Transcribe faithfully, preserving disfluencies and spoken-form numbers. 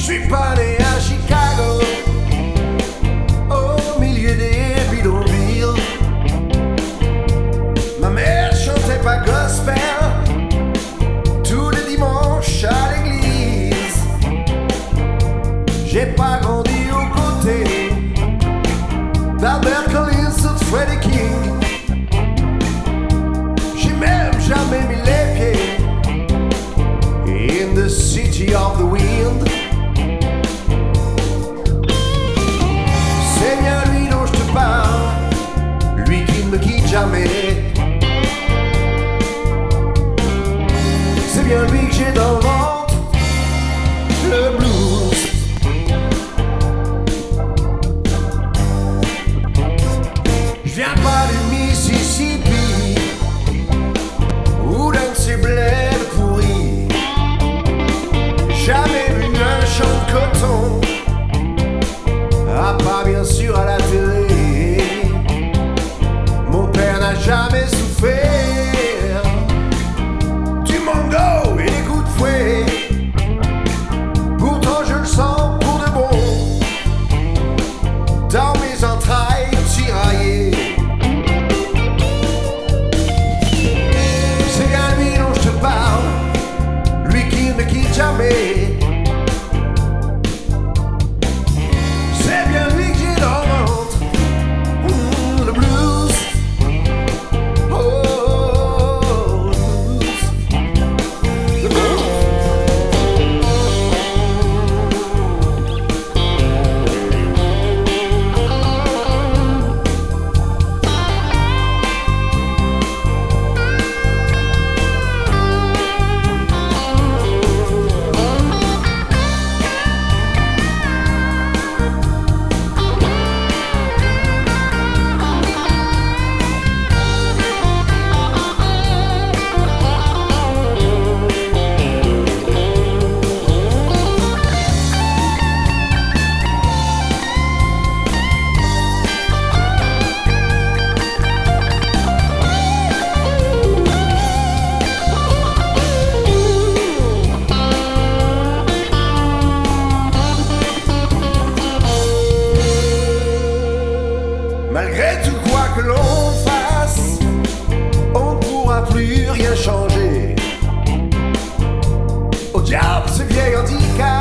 suis pas né à Chicago, au milieu des bidonvilles. Ma mère chantait pas gospel tous les dimanches à l'église. J'ai pas grandi aux côtés d'Albert Collins ou de Freddie King. J'ai même jamais mis les pieds in the city of the wind. C'est bien lui dont je te parle, lui qui ne me quitte jamais. C'est bien lui que j'ai dans le ventre, le blues. Je viens pas du Mississippi ou d'un de ces bleds pourris. Jamais vu un champ de coton, à part bien sûr à la télé. Mon père n'a jamais souffert du mango et des coups de fouet. Pourtant je le sens pour de bon dans mes entrailles tiraillées. C'est bien lui dont je te parle, lui qui ne quitte jamais. C'est bien lui que j'ai dans le ventre, mmh, le blues. Oh, le blues. Le blues. Malgré tout quoi que l'on fasse, on ne pourra plus rien changer. Au diable ce vieil handicap.